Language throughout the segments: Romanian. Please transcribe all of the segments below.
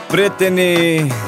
Prietenii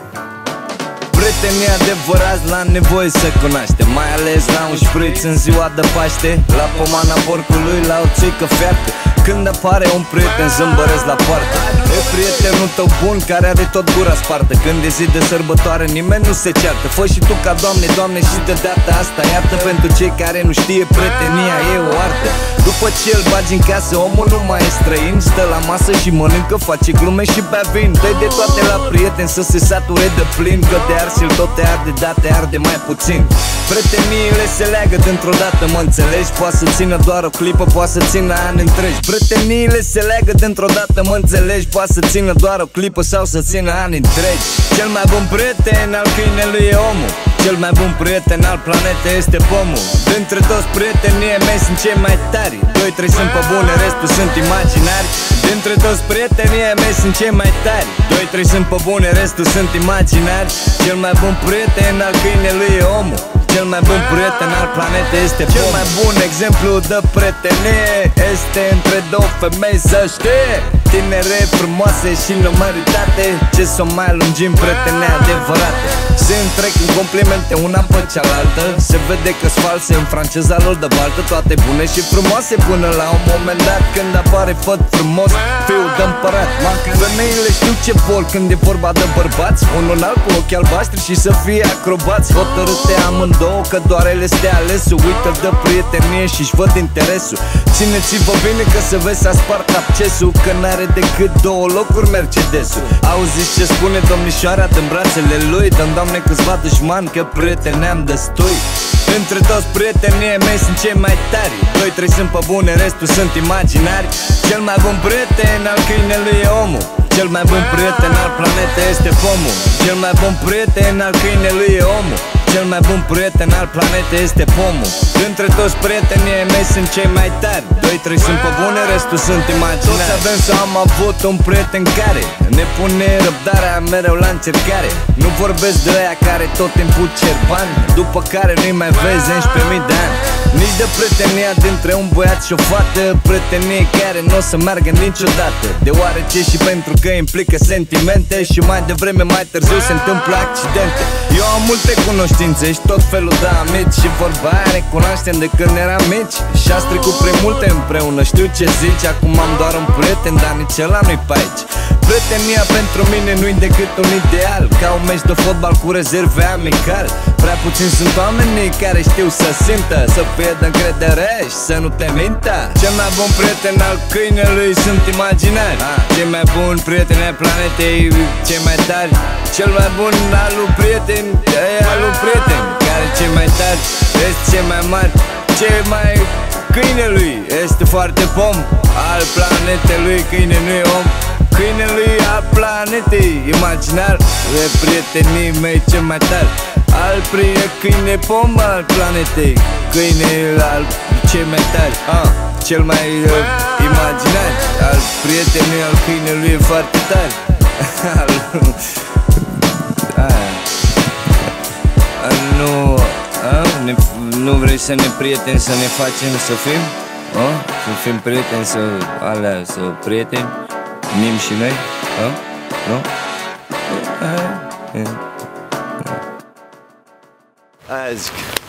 adevărați la nevoie să cunoaște, mai ales la un șpriț în ziua de Paște, la pomana porcului, la o țuică fiartă. Când apare un prieten zâmbăresc la poartă. E prietenul tău bun care are tot gura spartă. Când e zi de sărbătoare nimeni nu se ceartă. Fă și tu ca Doamne, Doamne, și de data asta iartă. Pentru cei care nu știe, prietenia e o artă. După ce îl bagi în casă, omul nu mai e străin. Stă la masă și mănâncă, face glume și bea vin. Dă-i de toate la prieten să se sature de plin. Că de arsil tot te arde, dar te arde mai puțin. Prieteniile se leagă dintr-o dată, mă înțelegi? Poate să țină doar o clipă, poate să țină ani întregi. Prieteniile se leagă dintr-o dată, mă înțelegi? Poate să țină doar o clipă sau să țină ani întregi. Cel mai bun prieten al câinelui e omul. Cel mai bun prieten al planetei este pomul. Dintre toți prietenii mei sunt cei mai tari. 2-3 sunt pe bune, restul sunt imaginari. Dintre toți prietenii mei sunt cei mai tari. 2-3 sunt pe bune, restul sunt imaginari. Cel mai bun prieten al câinelui e omul. Cel mai bun prieten al planetei este pomul. Cel mai bun exemplu de prietenie este între două femei, să știe. Tinere, frumoase și numeritate. Ce să mai lungim, prietenie adevărate. Se întrec în complimente una pe cealaltă. Se vede că-s false în franceza lor de baltă. Toate bune și frumoase până la un moment dat când apare făt frumos, fiul de împărat. Femeile știu ce vor când e vorba de bărbați. Unul alt cu ochi albaștri și să fie acrobați. Hotărâte amândouă că doar ele stea alesul. Uită de prietenie și-și văd interesul. Țineți-vă bine că se vezi s-a spart accesul. Că n-are decât două locuri Mercedesul. Auziți ce spune domnișoara din brațele lui? Dăm Doamne câțiva dușmani că prieteni am destui. Între toți prietenii mei sunt cei mai tari. 2-3 sunt pe bune, restul sunt imaginari. Cel mai bun prieten al câinelui e omul. Cel mai bun prieten al planetei este pomul. Cel mai bun prieten al câinelui e omul. Cel mai bun prieten al planetei este pomul. Dintre toți prietenii mei sunt cei mai tari. 2-3 sunt pe bune, restul sunt imaginari. Toți avem să am avut un prieten care ne pune răbdarea mereu la încercare. Nu vorbesc de aia care tot timpul cer bani, după care nu-i mai vezi 11.000 de ani. Nici de prietenia dintre un băiat și o fată. Prietenie care nu o să meargă niciodată, deoarece și pentru că implică sentimente. Și mai devreme, mai târziu se întâmplă accidente. Eu am multe cunoștințe și tot felul de amici. Și vorba aia ne cunoaștem de când eram mici. Și ați trecut prea multe împreună, știu ce zici. Acum am doar un prieten, dar nici ăla nu-i pe aici. Prietenia pentru mine nu-i decât un ideal, ca un meci de fotbal cu rezerve amical. Prea puțini sunt oamenii care știu să simtă, să fie de încredere și să nu te mintă. Cel mai bun prieten al câinelui sunt imaginari. Cei mai buni prieteni ai planetei, cei mai tari. Cel mai bun al lui prieten e al lui prieten, care cei mai tari este cei mai mari. Cei mai câinelui este foarte pom. Al planetei lui câine nu e om. Câinelui al planetei imaginar. E prietenii mei cei mai tari. Al câine pom al planetei. Câine al cei mai tari. Cel mai imaginar. Al prietenii al câinelui e foarte tari. Nu vrei să ne prieteni, să ne facem să fim? Să fim prieteni, să prieteni nim și noi? Nu? Aia zic.